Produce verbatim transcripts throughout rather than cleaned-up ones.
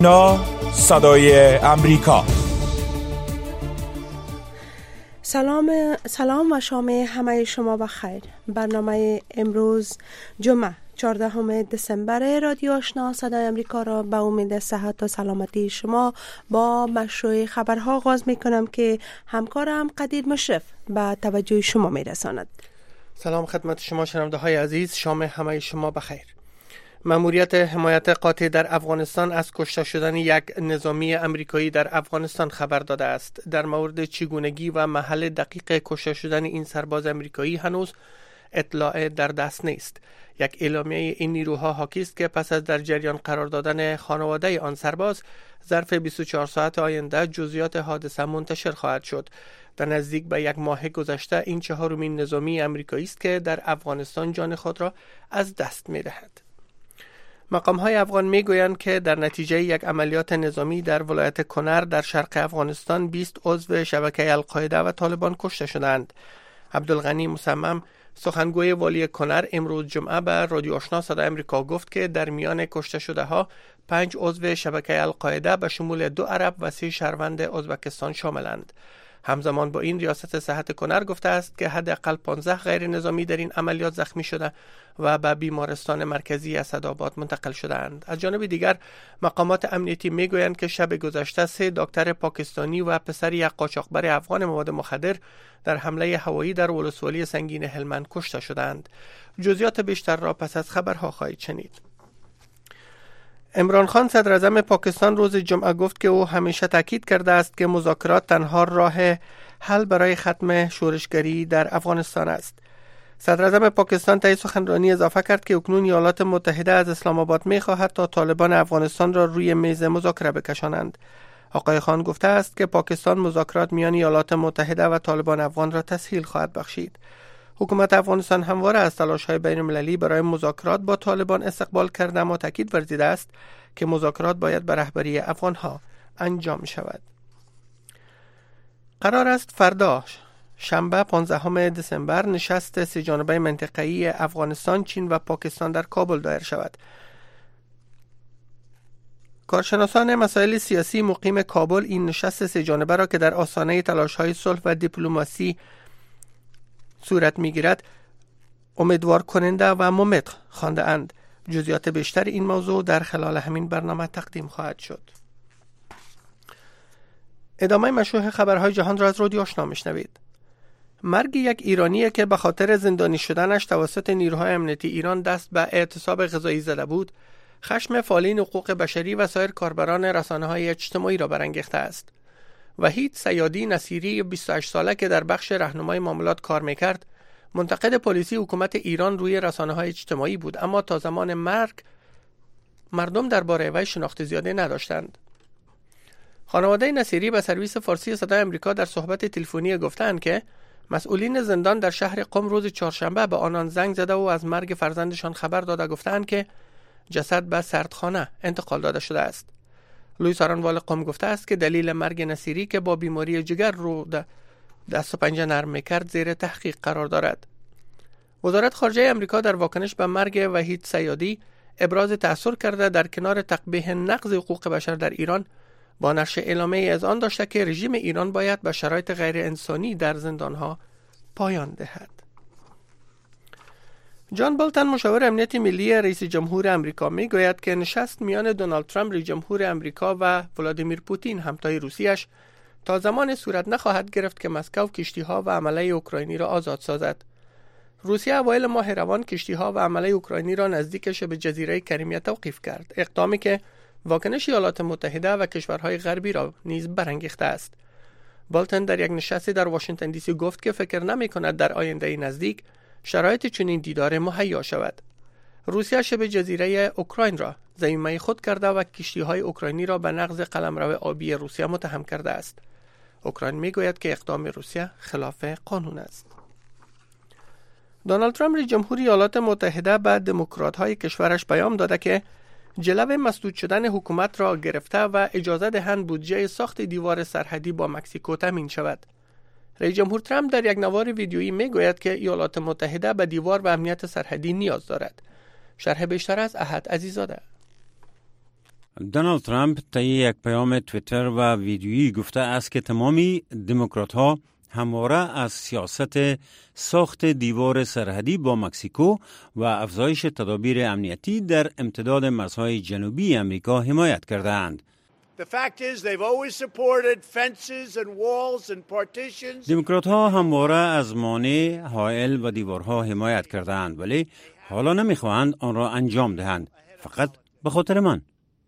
نا صدای امریکا. سلام سلام و شام همه شما بخیر. برنامه امروز جمعه چهاردهم دسامبر رادیو آشنا صدای امریکا را به امید صحت و سلامتی شما با مشروع خبرها آغاز می کنم که همکارم قدیر مشرف به توجه شما می رساند. سلام خدمت شما شنونده های عزیز، شام همه شما بخیر. مأموریت حمایت قاطع در افغانستان از کشته شدن یک نظامی امریکایی در افغانستان خبر داده است. در مورد چگونگی و محل دقیق کشته شدن این سرباز امریکایی هنوز اطلاع در دست نیست. یک اعلامیه این نیروها حاکی است که پس از در جریان قرار دادن خانواده آن سرباز ظرف بیست و چهار ساعت آینده جزئیات حادثه منتشر خواهد شد. در نزدیک به یک ماه گذشته این چهارمین نظامی امریکایی است که در افغانستان جان خود را از دست می دهد. مقام‌های افغان می‌گویند که در نتیجه یک عملیات نظامی در ولایت کنر در شرق افغانستان بیست عضو شبکه القاعده و طالبان کشته شدند. عبدالغنی مصمم سخنگوی والی کنر امروز جمعه به رادیو آشنا صدای امریکا گفت که در میان کشته شده ها پنج عضو شبکه القاعده به شمول دو عرب و سه شهروند ازبکستان شاملند. همزمان با این ریاست صحت کنر گفته است که حداقل پانزده غیر نظامی در این عملیات زخمی شده و به بیمارستان مرکزی اسدآباد منتقل شدند. از جانب دیگر مقامات امنیتی میگویند که شب گذشته سه دکتر پاکستانی و پسر یک قاچاقبر افغان مواد مخدر در حمله هوایی در ولسوالی سنگین هلمند کشته شدند. جزئیات بیشتر را پس از خبرها خواهید شنید. عمران خان صدر اعظم پاکستان روز جمعه گفت که او همیشه تاکید کرده است که مذاکرات تنها راه حل برای ختم شورشگری در افغانستان است. صدر اعظم پاکستان طی سخنرانی اضافه کرد که اکنون ایالات متحده از اسلام آباد می خواهد تا طالبان افغانستان را روی میز مذاکره بکشانند. آقای خان گفته است که پاکستان مذاکرات میان ایالات متحده و طالبان افغان را تسهیل خواهد بخشید. حکومت افغانستان همواره از تلاش‌های بین‌المللی برای مذاکرات با طالبان استقبال کرده اما تاکید ورزیده است که مذاکرات باید به رهبری افغان‌ها انجام شود. قرار است فردا شنبه پانزدهم دسامبر نشست سه جانبه منطقه‌ای افغانستان، چین و پاکستان در کابل دایر شود. کارشناسان مسائل سیاسی مقیم کابل این نشست سه جانبه را که در آستانه تلاش‌های صلح و دیپلماسی صورت می‌گیرد امیدوار کننده و ممت خوانده اند. جزئیات بیشتر این موضوع در خلال همین برنامه تقدیم خواهد شد. ادامه مشروع خبرهای جهان را از رادیو آشنا میشنوید. مرگ یک ایرانی که به خاطر زندانی شدنش توسط نیروهای امنیتی ایران دست به اعتصاب غذایی زده بود، خشم فعالین حقوق بشری و سایر کاربران رسانه‌های اجتماعی را برانگیخته است. وحید صیادی نصیری بیست و هشت ساله که در بخش راهنمای معاملات کار میکرد، منتقد پلیسی حکومت ایران روی رسانه‌های اجتماعی بود، اما تا زمان مرگ مردم درباره وی شناخت زیاده نداشتند. خانواده نصیری به سرویس فارسی صدای امریکا در صحبت تلفنی گفتند که مسئولین زندان در شهر قم روز چهارشنبه به آنان زنگ زده و از مرگ فرزندشان خبر داده گفتند که جسد به سردخانه انتقال داده شده است. لوئیس آرانوال قم گفته است که دلیل مرگ نصیری که با بیماری جگر رو دست و پنجه نرم میکرد زیر تحقیق قرار دارد. وزارت خارجه امریکا در واکنش به مرگ وحید صیادی ابراز تأثیر کرده در کنار تقبیح نقض حقوق بشر در ایران با نشر اعلامیه اذعان داشته که رژیم ایران باید به شرایط غیر انسانی در زندانها پایان دهد. جان بولتن مشاور امنیت ملی رئیس جمهور امریکا میگوید که نشست میان دونالد ترامپ رئیس جمهور امریکا و ولادیمیر پوتین همتای روسیه‌اش تا زمان صورت نخواهد گرفت که مسکو کشتی‌ها و عمله اوکراینی را آزاد سازد. روسیه اوایل ماه روان کشتی‌ها و عمله اوکراینی را نزدیک شبه جزیره کریمیا توقیف کرد، اقدامی که واکنش ایالات متحده و کشورهای غربی را نیز برانگیخته است. بولتن در یک نشستی در واشنگتن دی سی گفت که فکر نمی‌کند در آینده نزدیک شرایط چنین دیدار مهیا شود. روسیه شبه جزیره اوکراین را زمینه خود کرده و کشتی‌های اوکراینی را به نقض قلمرو آبی روسیه متهم کرده است. اوکراین میگوید که اقدام روسیه خلاف قانون است. دونالد ترامپ رئیس جمهور ایالات متحده به دموکرات‌های کشورش پیام داده که جلو مسدود شدن حکومت را گرفته و اجازه دهند بودجه ساخت دیوار سرحدی با مکزیکو تامین شود. رئیس جمهور ترامپ در یک نوار ویدیویی میگوید که ایالات متحده به دیوار و امنیت سرحدی نیاز دارد. شرح بیشتر از احد عزیزاده. دونالد ترامپ طی یک پیام توییتر و ویدیویی گفته است که تمامی دموکرات‌ها همواره از سیاست ساخت دیوار سرحدی با مکزیکو و افزایش تدابیر امنیتی در امتداد مرزهای جنوبی امریکا حمایت کردند. دموکرات‌ها همواره از مانع، حائل و دیوارها حمایت کردند، ولی حالا نمی‌خواهند آن را انجام دهند، فقط به خاطر من.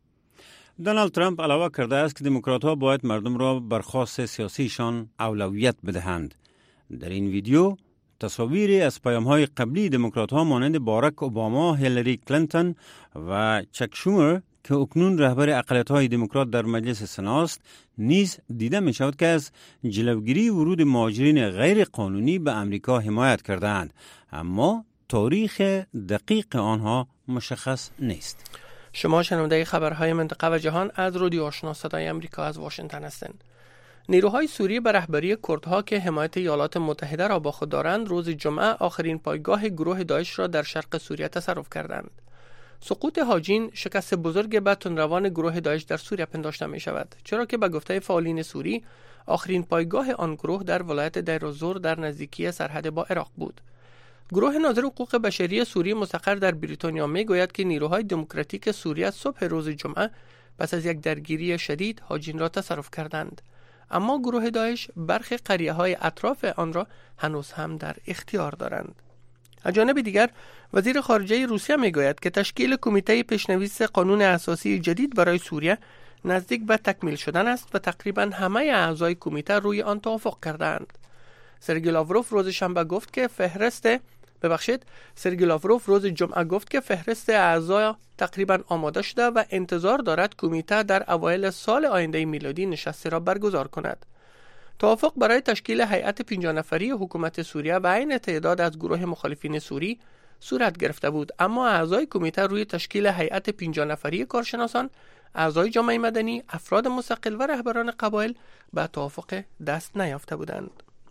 دونالد ترامپ علاوه کرده است که دموکرات‌ها باید مردم را بر خواست سیاسیشان اولویت بدهند. در این ویدیو تصاویری از پیام‌های قبلی دموکرات‌ها مانند باراک اوباما، هیلاری کلینتون و چک شومر که اکنون رهبر اقلیت‌های دموکرات در مجلس سنا است نیز دیده می‌شود که از جلوگیری ورود مهاجرین غیر قانونی به امریکا حمایت کردند، اما تاریخ دقیق آنها مشخص نیست. شما شنونده خبرهای منطقه و جهان از رادیو آشنا صدای امریکا از واشنگتن هستند. نیروهای سوریه به رهبری کردها که حمایت ایالات متحده را با خود دارند، روز جمعه آخرین پایگاه گروه داعش را در شرق سوریه تصرف کردند. سقوط هاجین شکست بزرگ به تندروان گروه داعش در سوریه پنداشته می شود، چرا که به گفته فعالین سوری آخرین پایگاه آن گروه در ولایت دیر الزور در نزدیکی سرحد با عراق بود. گروه ناظر حقوق بشری سوریه مستقر در بریتانیا می گوید که نیروهای دموکراتیک سوریه صبح روز جمعه پس از یک درگیری شدید هاجین را تصرف کردند، اما گروه داعش برخی قریه‌های اطراف آن را هنوز هم در اختیار دارند. از جانب دیگر وزیر خارجه روسیه می گوید که تشکیل کمیته پیشنویس قانون اساسی جدید برای سوریه نزدیک به تکمیل شدن است و تقریبا همه اعضای کمیته روی آن توافق کردند. سرگئی لاوروف روز شنبه گفت که فهرست ببخشید سرگئی لاوروف روز جمعه گفت که فهرست اعضا تقریبا آماده شده و انتظار دارد کمیته در اوایل سال آینده میلادی نشستی را برگزار کند. توافق برای تشکیل هیئت پنجاه نفری حکومت سوریه و عین تعداد از گروه مخالفین سوری صورت گرفته بود، اما اعضای کمیته روی تشکیل هیئت پنجاه نفری کارشناسان، اعضای جامعه مدنی، افراد مستقل و رهبران قبایل به توافق دست نیافته بودند.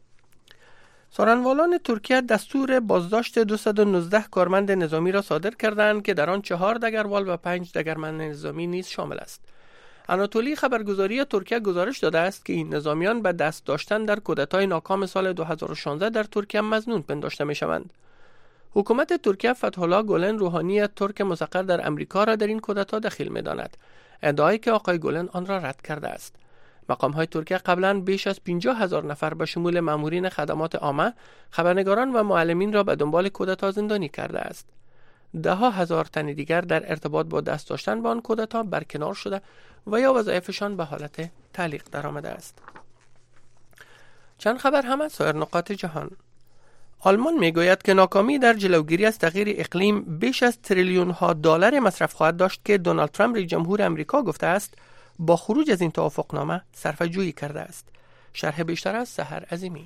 سارنوالان ترکیه دستور بازداشت دویست و نوزده کارمند نظامی را صادر کردند که در آن چهار دگروال و پنج دگرمند نظامی نیز شامل است. آناتولی خبرگزاری ترکیه گزارش داده است که این نظامیان به دست داشتن در کودتای ناکام سال دو هزار و شانزده در ترکیه مظنون پنداشته می شوند. حکومت ترکیه فتح الله گولن روحانی ترک مستقر در امریکا را در این کودتا دخیل می داند، ادعایی که آقای گولن آن را رد کرده است. مقام‌های ترکیه قبلا بیش از پنجاه هزار نفر به شمول مامورین خدمات عامه، خبرنگاران و معلمین را به دنبال کودتا زندانی کرده است. ده ها هزار تن دیگر در ارتباط با دست داشتن به آن کودتا برکنار شده و یا وظایفشان به حالت تعلیق درآمده است. چند خبر هم از سایر نقاط جهان. آلمان میگوید که ناکامی در جلوگیری از تغییر اقلیم بیش از تریلیون ها دلار مصرف خواهد داشت که دونالد ترامپ رئیس جمهور آمریکا گفته است با خروج از این توافقنامه صرفه‌جویی کرده است. شرح بیشتر از سحر عظیمی.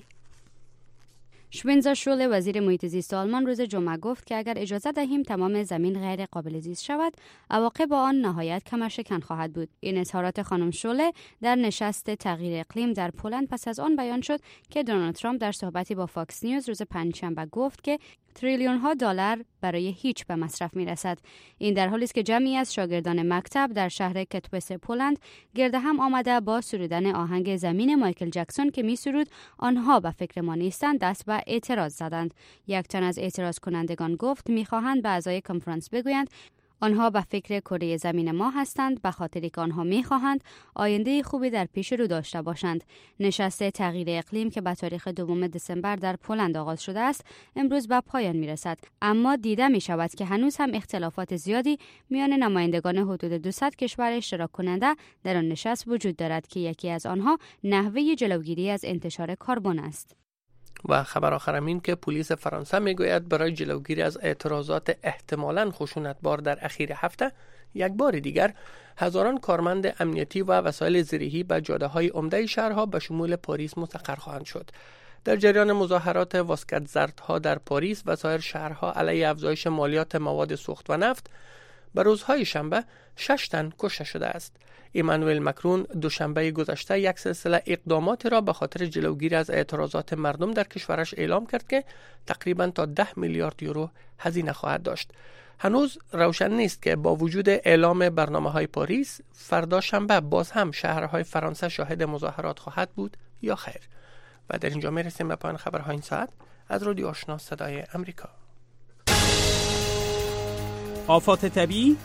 شوینزا شول وزیر محیط زیست آلمان روز جمعه گفت که اگر اجازه دهیم تمام زمین غیر قابل زیست شود، عواقب آن نهایت کمرشکن خواهد بود. این اظهارات خانم شوله در نشست تغییر اقلیم در پولند پس از آن بیان شد که دونالد ترامپ در صحبتی با فاکس نیوز روز پنجشنبه گفت که تریلیون ها دلار برای هیچ به مصرف می رسد. این در حالی است که جمعی از شاگردان مکتب در شهر کتوس پولند گرد هم آمده با سرودن آهنگ زمین مایکل جکسون که می سرود آنها به فکر ما نیستند دست به اعتراض زدند. یک تن از اعتراض کنندگان گفت می خواهند به اعضای کنفرانس بگویند آنها به فکر کره زمین ما هستند، به خاطری که آنها می‌خواهند آینده خوبی در پیش رو داشته باشند. نشست تغییر اقلیم که به تاریخ دوم دسامبر در پولند آغاز شده است، امروز به پایان می‌رسد، اما دیده می‌شود که هنوز هم اختلافات زیادی میان نمایندگان حدود دویست کشور اشتراک کننده در آن نشست وجود دارد که یکی از آنها نحوه جلوگیری از انتشار کربن است. و خبر آخرم این که پلیس فرانسه میگوید برای جلوگیری از اعتراضات احتمالاً خشونتبار در اخیر هفته، یک بار دیگر هزاران کارمند امنیتی و وسایل زرهی به جاده‌های عمده شهرها به شمول پاریس مستقر خواهند شد. در جریان مظاهرات واسکت زردها در پاریس و سایر شهرها علیه افزایش مالیات مواد سوخت و نفت، به روزهای شنبه شش تن کشته شده است. ایمانوئل مکرون دوشنبه گذشته یک سلسله اقدامات را به خاطر جلوگیری از اعتراضات مردم در کشورش اعلام کرد که تقریباً تا ده میلیارد یورو هزینه خواهد داشت. هنوز روشن نیست که با وجود اعلام برنامه‌های پاریس، فردا شنبه باز هم شهرهای فرانسه شاهد مظاهرات خواهد بود یا خیر. و در اینجا میرسیم به پایان خبرهای این ساعت از رادیو آشنا صدای امریکا. آفات طبیعی،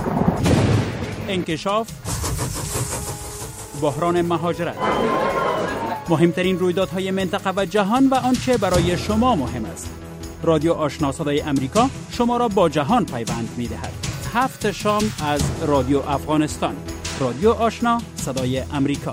انکشاف، بحران مهاجرت، مهمترین رویدادهای منطقه و جهان و آنچه برای شما مهم است. رادیو آشنا صدای امریکا شما را با جهان پیوند می‌دهد. هفت شام از رادیو افغانستان. رادیو آشنا صدای امریکا.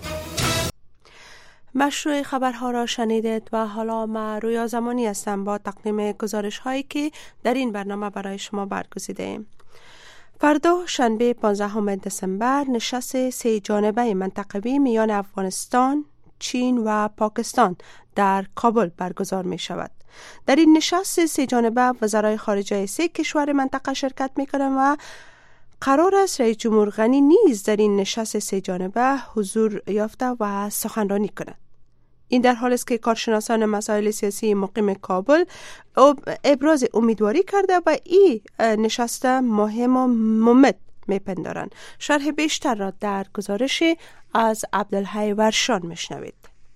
مشروع خبرها را شنیدید و حالا ما رویا زمانی هستم با تقدیم گزارش هایی که در این برنامه برای شما برگزیده ایم. فردا شنبه پانزدهم دسامبر نشست سه جانبه منطقوی میان افغانستان، چین و پاکستان در کابل برگزار می شود. در این نشست سه جانبه وزرای خارجه سه کشور منطقه شرکت می کنند و قرار است رئیس جمهور غنی نیز در این نشست سه جانبه حضور یافته و سخنرانی کند. این در حالی است که کارشناسان مسائل سیاسی مقیم کابل ابراز امیدواری کرده و این نشست مهم و ممد میپندارند. شرح بیشتر را در گزارش از عبدالحی ورشان میشنوید.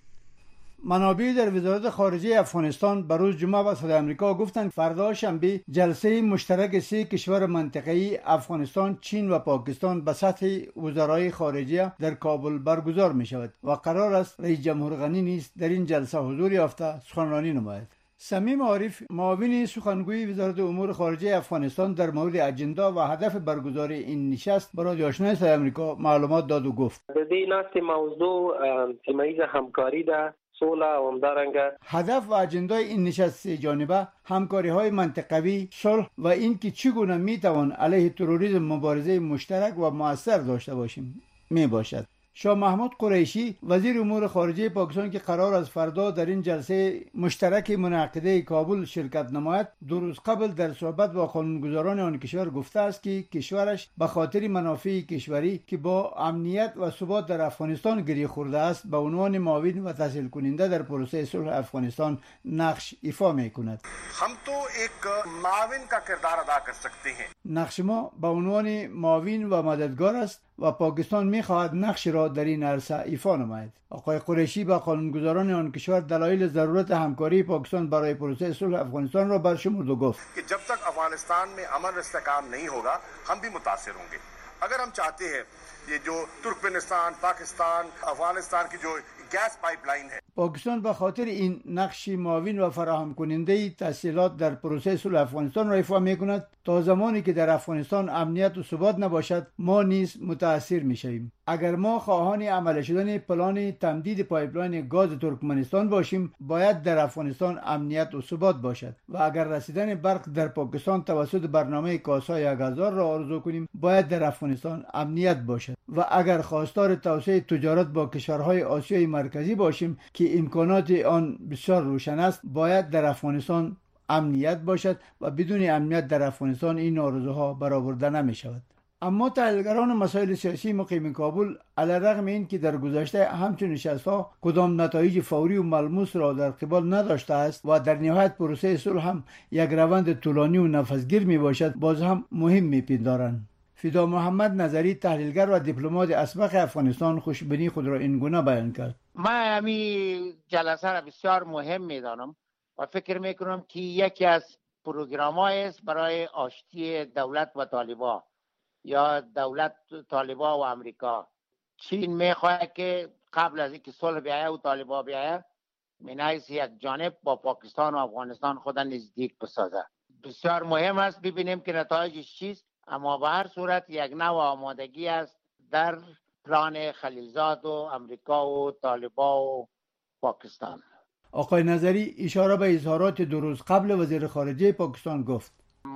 منابع در وزارت خارجه افغانستان بروز جمعه به صدای امریکا گفتند فردا شنبه جلسه مشترک سه کشور منطقه‌ای افغانستان، چین و پاکستان به سطح وزرای خارجه در کابل برگزار می شود و قرار است رئیس جمهور غنی نیز در این جلسه حضور یافته سخنرانی نماید. سمیم عارف، معاون سخنگوی وزارت امور خارجه افغانستان، در مورد اجندا و هدف برگزاری این نشست برای آشنای صدای امریکا معلومات داد و گفت: د دې ناستې موضوع سیمه‌ایز همکاری ده، صلح و همدارنگه. هدف و اجندای این نشست جانبه همکاری های منطقوی، صلح و اینکه چگونه می توان علیه تروریسم مبارزه مشترک و مؤثر داشته باشیم می باشد. شاه محمود قریشی، وزیر امور خارجه پاکستان که قرار است فردا در این جلسه مشترک منعقده کابل شرکت نماید، دو روز قبل در صحبت با قانونگذاران آن کشور گفته است که کشورش به خاطر منافع کشوری که با امنیت و ثبات در افغانستان گره خورده است به عنوان معاون و تسهیل کننده در پروسه صلح افغانستان نقش ایفا می کند. हम तो एक معاون का किरदार अदा कर सकते हैं. نقش ما به عنوان معاون و مددگار است و پاکستان می خواهد نقش را در این عرصه ایفا نماید. آقای قریشی با قانونگذاران آن کشور دلایل ضرورت همکاری پاکستان برای پروسه صلح افغانستان را برشمرد و گفت कि जब तक अफगानिस्तान में अमन इस्तेहकाम नहीं होगा हम भी मुतासिर होंगे. अगर हम चाहते हैं ये जो तुर्कमेनिस्तान, पाकिस्तान, अफगानिस्तान की जो गैस पाइपलाइन है, پاکستان به خاطر این نقش معاون و فراهم کننده تسهیلات در پروسه صلح افغانستان را ایفا می کند. تا زمانی که در افغانستان امنیت و ثبات نباشد ما نیز متاثر می شویم. اگر ما خواهان عمل شدن پلان تمدید پایپلاین گاز ترکمنستان باشیم باید در افغانستان امنیت و ثبات باشد و اگر رسیدن برق در پاکستان توسط برنامه کاسای یک هزار را آرزو کنیم باید در افغانستان امنیت باشد و اگر خواستار توسعه تجارت با کشورهای آسیای مرکزی باشیم که امکانات آن بسیار روشن است باید در افغانستان امنیت باشد و بدون امنیت در افغانستان این آرزوها برآورده نمی شود. اما تحلیلگران مسائل سیاسی مقیم کابل علیرغم این که در گذشته همچون نشست‌ها کدام نتایج فوری و ملموس را در قبال نداشته است و در نهایت پروسه صلح هم یک روند طولانی و نفسگیر می باشد باز هم مهم می پندارند. فدا محمد نظری، تحلیلگر و دیپلمات اسبق افغانستان، خوشبینی خود را این گونه بیان کرد: من همین جلسه را بسیار مهم می دانم و فکر می کنم که یکی از پروگرام‌های است برای آشتی دولت و طالبان یا دولت طالبان و امریکا. چین می خواهد که قبل از اینکه صلح بیاید و طالبان بیاید من حیث یک جانب با پاکستان و افغانستان خود نزدیک بسازد. بسیار مهم است ببینیم که نتایجش چیست، اما به هر صورت یک نوع آمادگی است در پلان خلیلزاد و امریکا و طالبان و پاکستان. آقای نظری اشاره به اظهارات دو روز قبل وزیر خارجه پاکستان گفت.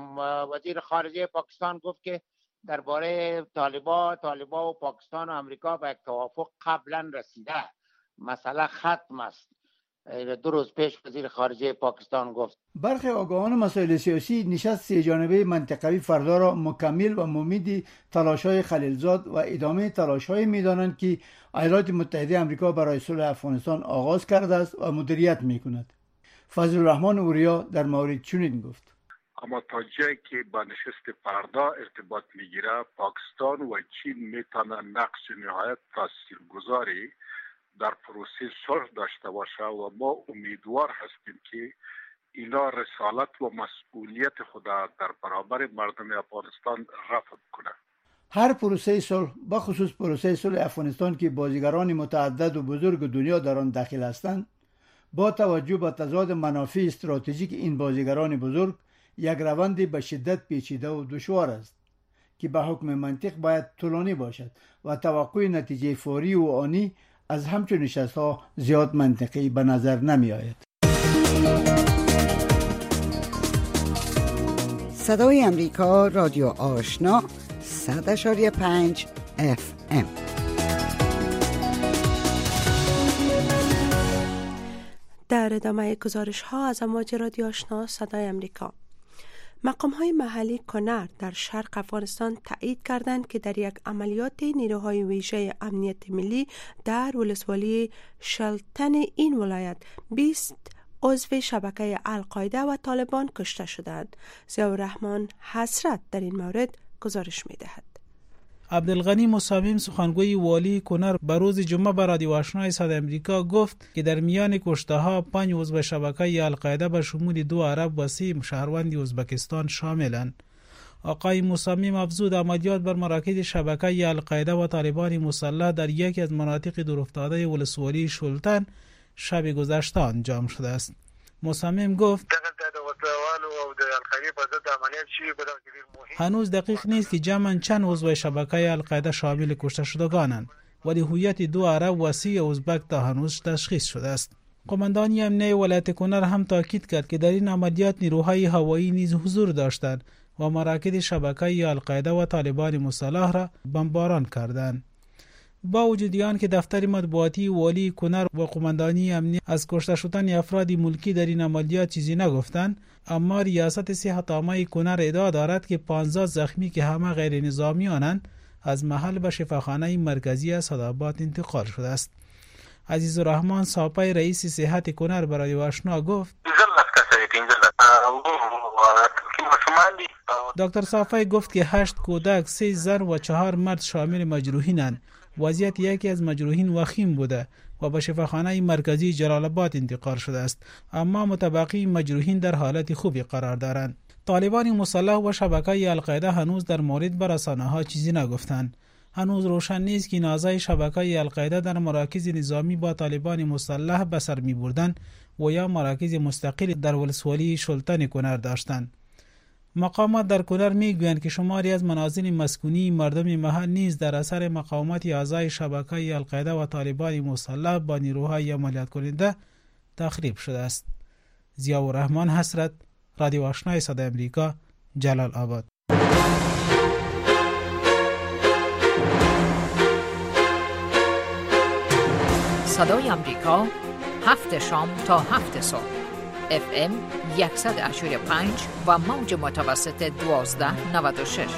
وزیر خارجه پاکستان گفت که درباره طالبان، طالبان و پاکستان و امریکا به یک توافق قبلا رسیده. مسئله ختم است. دو روز پیش وزیر خارجه پاکستان گفت. برخی آگاهان مسائل سیاسی نشست سه جانبه منطقوی فردا را مکمل و ممید تلاش‌های خلیلزاد و ادامه تلاش‌های می‌دانند که ایالات متحده آمریکا برای صلح افغانستان آغاز کرده است و مدیریت می‌کند. فضل الرحمن اوریا در مورد چنین گفت: اما تا جایی که با نشست فردا ارتباط میگیره، پاکستان و چین میتونن نقش نهایت تاثیرگذاری در پروسه صلح داشته باشه و ما امیدوار هستیم که اینا رسالت و مسئولیت خود در برابر مردم افغانستان رفع کنه. هر پروسه صلح، با خصوص پروسه صلح افغانستان که بازیگران متعدد و بزرگ دنیا در آن داخل هستند، با توجه به تضاد منافع استراتژیک این بازیگران بزرگ، یک روند به شدت پیچیده و دشوار است که به حکم منطق باید طولانی باشد و توقع نتیجه فوری و آنی از همچون نشست‌ها زیاد منطقی به نظر نمی آید. صدای امریکا، رادیو آشنا، صد اشاری پنج اف ام. در ادامه گزارش ها از امواج رادیو آشنا صدای امریکا، مقام های محلی کنر در شرق افغانستان تایید کردند که در یک عملیات نیروهای ویژه امنیت ملی در ولسوالی شلتن این ولایت بیست عضو شبکه القاعده و طالبان کشته شدند. ضیاءالرحمن حسرت در این مورد گزارش می دهد. عبدالغنی مصمم سخنگوی والی کنر به روز جمعه به رادیو آشنای صدای امریکا گفت که در میان کشته ها پنج عضو شبکه القاعده به شمول دو عرب و سه شهروند ازبکستان شاملند. آقای مصمم افزود عملیات بر مراکز شبکه القاعده و طالبان مسلح در یکی از مناطق دورافتاده ولسوالی شلتن شب گذشته انجام شده است. مصمم گفت هنوز دقیق نیست که جمعاً چند عضو شبکه القاعده شامل کشته شدگانند، ولی هویت دو عرب و سه ازبک تا هنوز تشخیص شده است. قماندانی امنیه ولایت کنر هم تاکید کرد که در این عملیات نیروهای هوایی نیز حضور داشتند و مراکز شبکه القاعده و طالبان مسلح را بمباران کردند. با وجود آن که دفتر مطبوعاتی والی کنر و قماندانی امنیه از کشته شدن افراد ملکی در این عملیات چیزی نگفتند، اما ریاست صحت عامه کنر ادعا دارد که پانزده زخمی که همه غیر نظامیانند از محل به شفاخانه مرکزی اسدآباد انتقال شده است. عزیزالرحمن صافی رئیس صحت کنر برای آشنا گفت: دکتر صافی گفت که هشت کودک، سه زن و چهار مرد شامل مجروحینند. وضعیت یکی از مجروحین وخیم بوده و به شفاخانه مرکزی جلال آباد انتقال شده است، اما متبقی مجروحین در حالت خوبی قرار دارند. طالبان مسلح و شبکه القاعده هنوز در مورد به رسانه‌ها چیزی نگفتند. هنوز روشن نیست که اعضای شبکه القاعده در مراکز نظامی با طالبان مسلح به سر می‌بردند و یا مراکز مستقل در ولسوالی شلتن کنر داشتند. مقامات در کنر میگویند که شماری از منازل مسکونی مردم محل نیز در اثر مقاومت اعضای شبکه القاعده و طالبان مسلح با نیروهای عملیات کننده تخریب شده است. ضیاءالرحمن حسرت، رادیو آشنای صدای امریکا، جلال آباد. صدای امریکا، هفت شام تا هفت صبح، اف ام صد و اشتاد و پنج و موج متوسط دوازده نود و شش.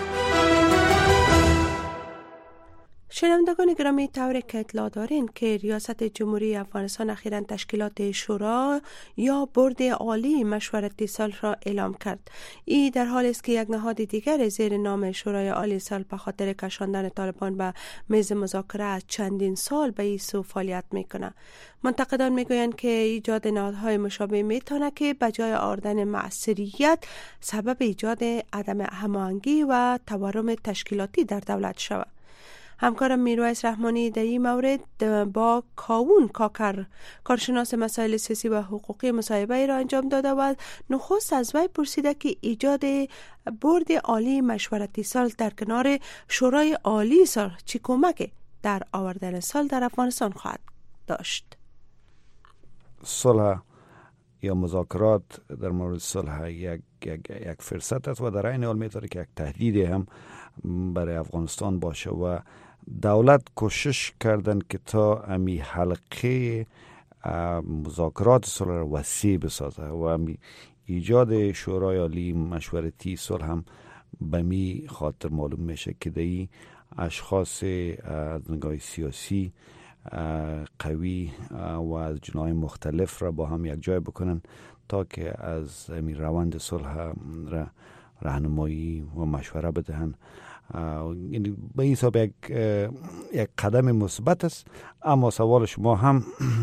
شنوندگان گرامی، طوری که اطلاع دارین که ریاست جمهوری افغانستان اخیراً تشکیلات شورا یا بورد عالی مشورتی صلح را اعلام کرد. این در حالی است که یک نهاد دیگر زیر نام شورای عالی صلح به خاطر کشاندن طالبان به میز مذاکره از چندین سال به این سو فعالیت میکنه. منتقدان میگویند که ایجاد نهادهای مشابه میتونه که به جای آوردن مؤثریت سبب ایجاد عدم هماهنگی و تورم تشکیلاتی در دولت شود. همکارم میرویس رحمانی در این مورد با کاوون کاکر، کارشناس مسائل سیاسی و حقوقی، مصاحبه را انجام داده و نخست از وی پرسیده که ایجاد بورد عالی مشورتی صلح در کنار شورای عالی صلح چه کمکی در آوردن صلح در افغانستان خواهد داشت. صلح یا مذاکرات در مورد صلح یک یک یک فرصت است و در این حال میتونه که یک تهدید هم برای افغانستان باشه و دولت کوشش کردن که تا امی حلقه مذاکرات صلح را وسیع بسازه و ایجاد شورای عالی مشورتی صلح هم به می خاطر معلوم میشه که دی اشخاص از نگاه سیاسی قوی و از جناح مختلف را با هم یک جای بکنن تا که از این روند صلح را راهنمایی و مشوره بدهن. یعنی به این حساب یک یک قدم مثبت است. اما سوال شما هم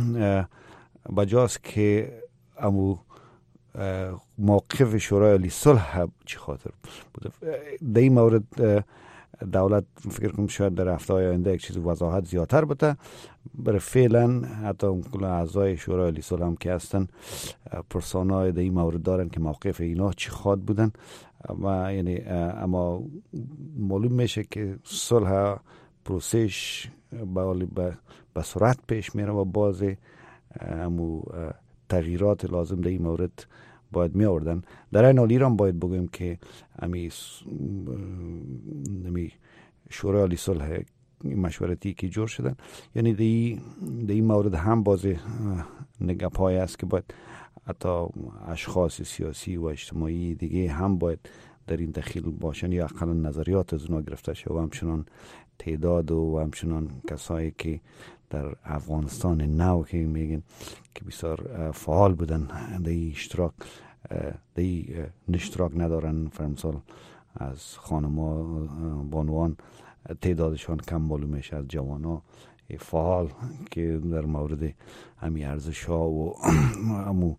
بجاست که امو موقف شورای عالی صلح چی خاطر بوده در این مورد دولت فکر کنم شاید در هفته‌های آینده یک چیز وضاحت زیادتر بده. برای فعلا حتی کل اعضای شورای عالی صلح هم که هستن پرسانای در این مورد دارن که موقف اینا چی خواد بودن و یعنی اما معلوم میشه که صلح پروسش به به سرعت پیش میره و باز امو تغییرات لازم در این مورد باید می آوردن. در این حال ایران باید بگویم که امی امی شورای عالی صلح مشورتی که جور شدن یعنی در این مورد هم باز نگاه‌های است که باید حتی اشخاص سیاسی و اجتماعی دیگه هم باید در این دخیل باشن یا اقلا نظریات از اونا گرفته شد و همچنان تعداد و همچنان کسایی که در افغانستان نو که میگن که بسیار فعال بودن در اشتراک در اشتراک ندارن. فرمسال از خانما بانوان تعدادشان کم معلوم میشه، از جوانا فعال که در مورد همی ارزش ها و همو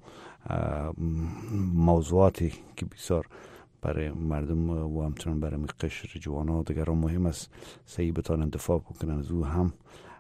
موضوعاتی که بسیار برای مردم و همچنان برای قشر جوانا و دیگران مهم است سعی بتانن دفاع بکنن از او هم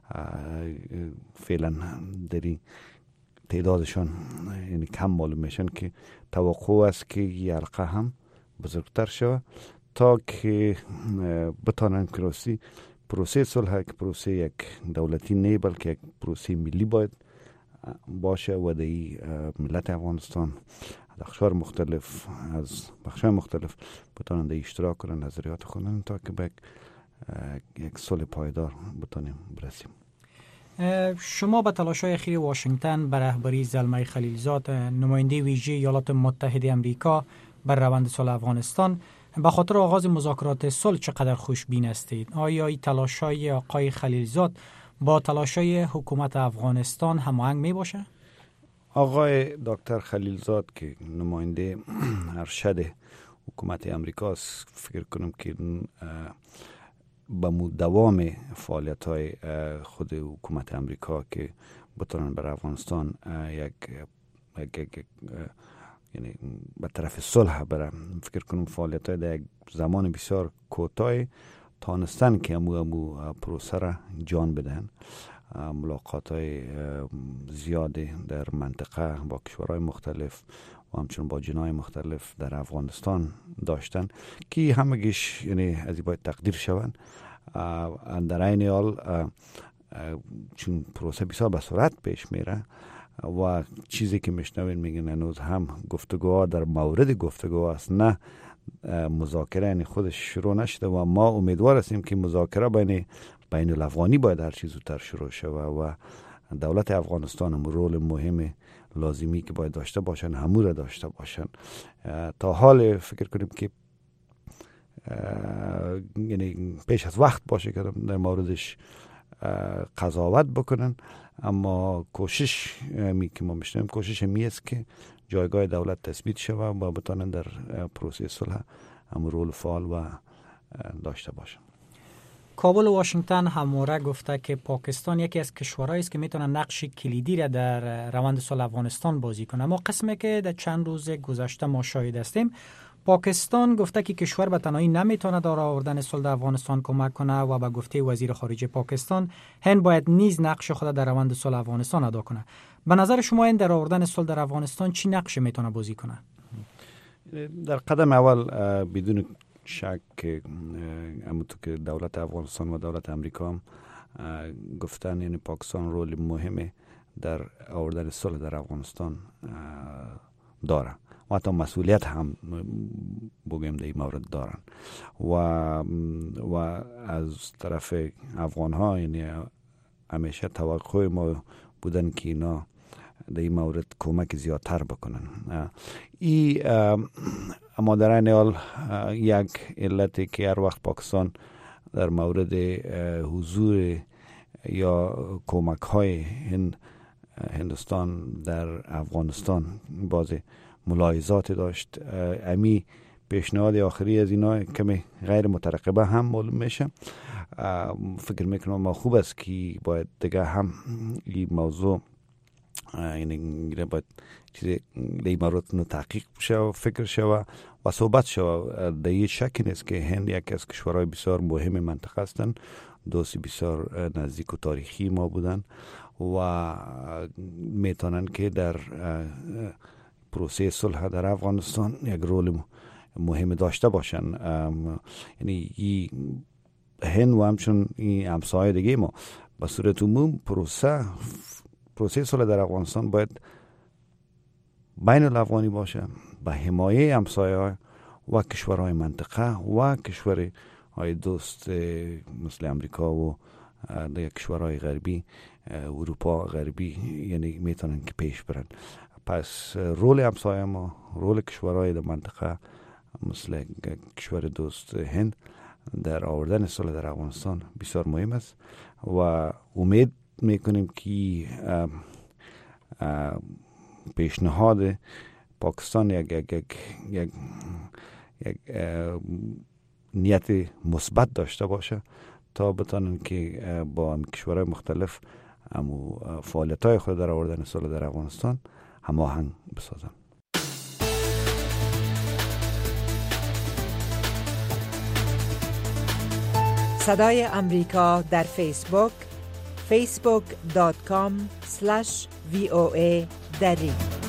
فعلا در تعدادشان یعنی کم معلوم میشن که توقع است که یه حلقه هم بزرگتر شود تا که بتانن که راستی پروسه صلح که پروسه یک دولتی نه بلکه یک پروسه ملی باید باشه و در ملت افغانستان از اقشار مختلف از بخشای مختلف بتانن در اشتراک کنن، نظریات کنن تا که به یک صلح پایدار بتانیم برسیم. شما به تلاش‌های اخیر واشنگتن به رهبری زلمه خلیلزاد نماینده ویژه ایالات متحده آمریکا بر روند صلح افغانستان به خاطر آغاز مذاکرات صلح چقدر خوشبین هستید؟ آیا این تلاش‌های آقای خلیلزاد با تلاش‌های حکومت افغانستان هماهنگ می باشه؟ آقای دکتر خلیلزاد که نماینده ارشد حکومت امریکاست فکر کنم که با دوام فعالیت‌های خود حکومت امریکا که بتونن بر افغانستان یک یک یک یعنی به طرف صلح برن، فکر کنم فعالیت‌های در یک زمان بسیار کوتاه تانستن که امو امو پروسه را جان بدن. ملاقات‌های زیاده در منطقه با کشورهای مختلف و همچنین با جناح مختلف در افغانستان داشتن که همگیش یعنی از این باید تقدیر شوند. در این حال چون پروسه بسیار به سرعت پیش میره و چیزی که میشنوین میگن هنوز هم گفتگوها در مورد گفتگو است، نه مذاکره یعنی خودش شروع نشده و ما امیدوار هستیم که مذاکره بین بین الافغانی باید هر چیز زودتر شروع شود و دولت افغانستان هم رول مهم لازمی که باید داشته باشن همو را داشته باشن. تا حال فکر کنیم که یعنی پیش از وقت باشه که در موردش قضاوت بکنن، اما کوشش می که ما میشنیم کوشش می است که جایگاه دولت تثبیت شود و بتانن در پروسه صلح هم رول فعال و داشته باشن. کابل و واشنگتن همواره گفته که پاکستان یکی از کشورهایی است که میتونه نقش کلیدی را در روند صلح افغانستان بازی کنه، اما قسمی که در چند روز گذشته ما شاهد هستیم پاکستان گفته که کشور به تنهایی نمیتونه در آوردن صلح افغانستان کمک کنه و به گفته وزیر خارجه پاکستان هند باید نیز نقش خود در روند صلح افغانستان ادا کنه. به نظر شما این در آوردن صلح در افغانستان چی نقش میتونه بازی کنه؟ در قدم اول بدون شک که همونطور که دولت افغانستان و دولت امریکا هم گفتن یعنی پاکستان رول مهمه در آوردن صلح در افغانستان داره و حتی مسئولیت هم بگیم در این مورد دارن و و از طرف افغان ها یعنی همیشه توقع ما بودن که اینا در این مورد کمک زیادتر بکنن. ای اما در این حال یک علتی که هر وقت پاکستان در مورد حضور یا کمک های هند هندوستان در افغانستان باز ملاحظات داشت، امی پیشنهاد آخری از اینا کمی غیر مترقبه هم معلوم میشه. فکر میکنم ما خوب است که باید دیگه هم این موضوع یعنی باید چیزی این مورد نو تحقیق بشه و فکر شوه و صحبت شوه. در این شک نیست که هند یک از کشورهای بسیار مهم منطقه هستند، دوستی بسیار نزدیک و تاریخی ما بودن و میتونن که در پروسه صلح در افغانستان یک رول مهم داشته باشن. یعنی این هند و همچون این همسایه دیگه ما به صورت عموم پروسه پروسه صلح در افغانستان باید بین الافغانی باشه، به حمایه همسایه های و کشورهای منطقه و کشورهای دوست مثل امریکا و دیگه کشورهای غربی، اروپا غربی، یعنی میتونن که پیش برن. پس رول همسایه ما، رول کشورهای در منطقه مثل کشور دوست هند در آوردن صلح در افغانستان بسیار مهم است و امید میکنیم که پیشنهاد پاکستان یک یک یک یک, یک نیت مثبت داشته باشه تا بتونن که با کشورهای مختلف امو فعالیت‌های خود در آوردن صلح در افغانستان هماهنگ بسازن. صدای امریکا در فیسبوک فیسبوک دات کام اسلش وی او ای دری.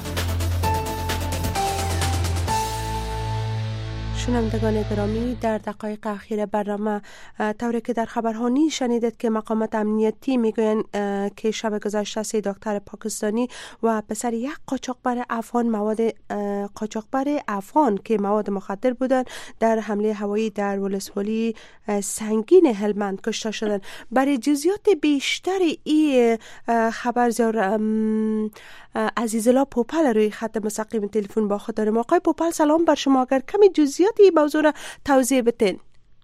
شنوندگان گرامی، در دقایق اخیر برنامه طوری که در خبرهانی شنیدید که مقامات امنیتی میگویند که شب گذشته سه دکتر پاکستانی و پسر یک قاچاقبر افغان مواد قاچاقبر افغان که مواد مخدر بودند در حمله هوایی در ولسوالی سنگین هلمند کشته شدند. برای جزئیات بیشتر این خبر زیار عزیزالله پوپل روی خط مستقیم تلفن با خود داریم. آقای پوپل سلام بر شما، اگر کمی جزئیات این موضوع را توضیح بدین.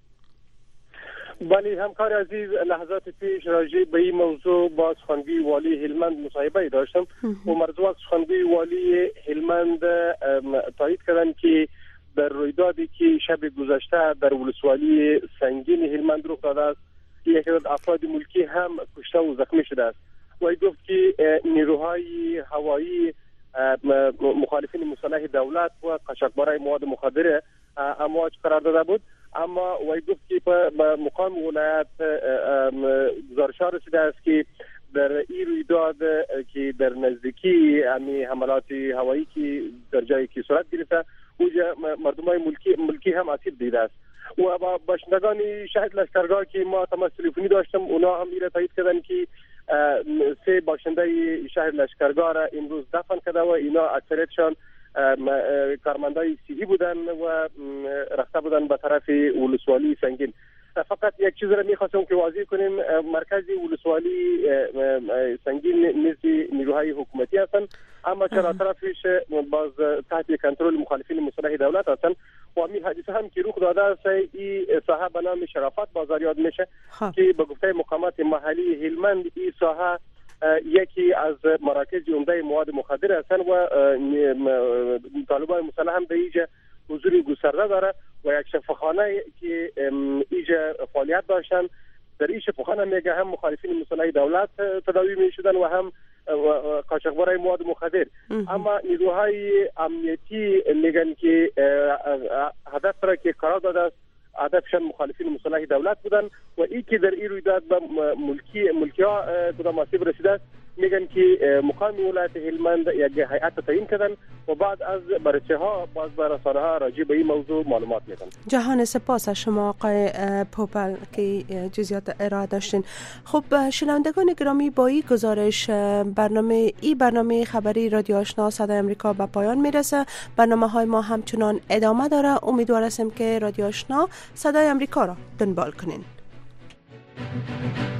بله همکار عزیز، لحظات پیش راجع به این موضوع با سخنگوی والی هلمند مصاحبه داشتم و مرزوق سخنگوی والی هلمند تایید کردن که در رویدادی که شب گذشته در ولسوالی سنگین هلمند رخ داده است، یک عدد افراد ملکی هم کشته و زخمی شده است. و گفت که نیروهای هوایی مخالفین مسلح دولت و قاچاقبرای مواد مخدر امواج قرار داده بود، اما وی گفت که به مقام ولایت گزارش‌ها رسیده است که در این رویداد که در نزدیکی امی حملات هوایی که در جایی که صورت گرفته اونجا مردمای ملکی ملکی هم آسیب دیده است. و با باشندگان شهر لشکرگاه که ما تماس تلفنی داشتم، اونا هم این را تایید کردن که سه باشنده شهر لشکرگاه را امروز دفن کرده و اینا اکثریتشان کارمندای صحی بودن و رفته بودن به طرف ولسوالی سنگین. فقط یک چیز را میخواستم که واضح کنیم، مرکز ولسوالی سنگین نزد نیروهای حکومتی هستند، اما چرا طرفش باز تحت کنترل مخالفین مسلح دولت هستند. و همین حادثه هم که رخ داده است، این ساحه به نام شرافت بازار یاد میشه که به گفته مقامات محلی هلمند این ساحه یکی از مراکز عمده مواد مخدر هستند و طالبان مسلح هم در اینجا حضور گسترده داره و یک شفاخانه که اینجا فعالیت داشتن، در این شفاخانه میگه هم مخالفین مسلح دولت تداوی میشدن و هم قاچاقبرای مواد مخدر. اما نیروهای امنیتی میگن که هدف را که قرار داده است هدفشان مخالفین مسلح دولت بودن و این که در این رویداد به ملکی ملکی ها کدام آسیب رسیده است، میگن که مقام ولایت هلمند یک هیئت تعیین کردن و بعد از بررسی ها باز به رسانه ها راجع به این موضوع معلومات میدن. جهان سپاس از شما آقای پوپل که جزئیات ارائه داشتین. خب شنوندگان گرامی، با این گزارش برنامه ای برنامه خبری رادیو آشنا صدای امریکا به پایان میرسه. برنامه های ما همچنان ادامه داره. امیدوار هستم که رادیو آشنا صدای امریکا را دنبال کنین.